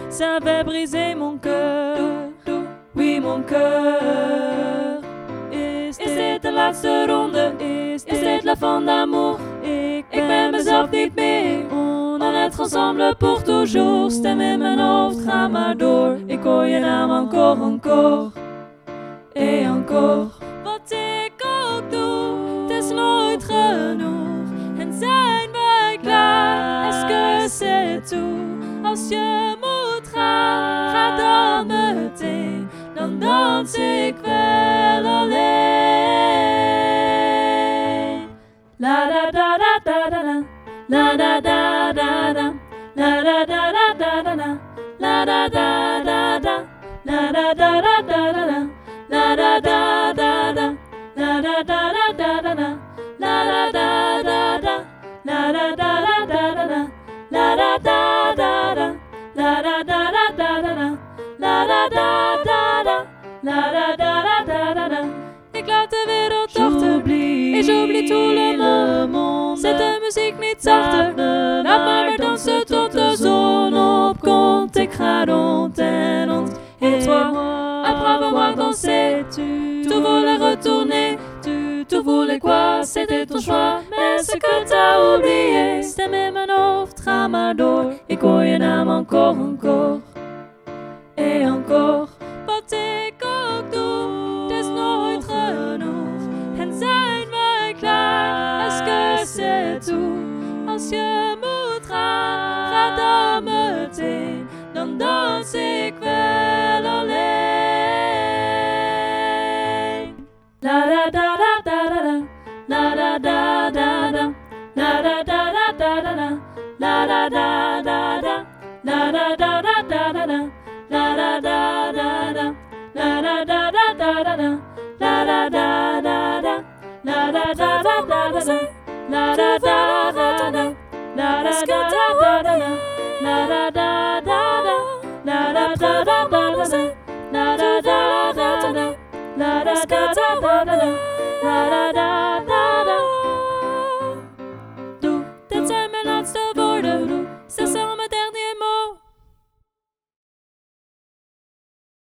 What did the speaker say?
ça avait brisé mon cœur. Oui, mon cœur. Is dit de laatste ronde? Is dit la fin d'amour? Ik ben mezelf niet meer. On est ensemble pour toujours. Stem in mijn hoofd, ga maar door. Ik hoor je naam encore, encore. Et encore. Wat ik ook doe, het is nooit genoeg. En zijn wij klaar? Est-ce que c'est tout? Als je moet gaan, ga dan meteen. Dan dans ik wel alleen. La da da da da da da. La da da da da. La da da da da da. La da da da da. La da da da da da. La da da da da. La da da da da da. La da da da da. La da da da da da. La da da da da. La da da da da da. La da da da da. La da da da da da. Ik laat de wereld achter et j'oublie tout le monde. Zet de muziek niet zachter, laat maar weer dansen tot de zon opkomt. Ik ga rond en rond, et toi, après avoir dansé, tu voulais retourner, tu voulais quoi, c'était ton choix. Mais ce que t'as oublié, stem in mijn hoofd, ga maar door. Ik hoor je naam encore, encore, et encore. Wat ik ook doe, het is nooit genoeg. En zijn wij klaar, est-ce que c'est tout? Als je moet gaan, ga dan meteen. Dan dans ik wel alleen. La da da da da da. La da da da da. La da da da da da. La da da da da. La da da da da da. La da da da da. La da da da da da. La da da da da. La da da da da da. La da da da da. La da da da da. La da da da da. La da da da da. La da da da da. La da da da da. La da da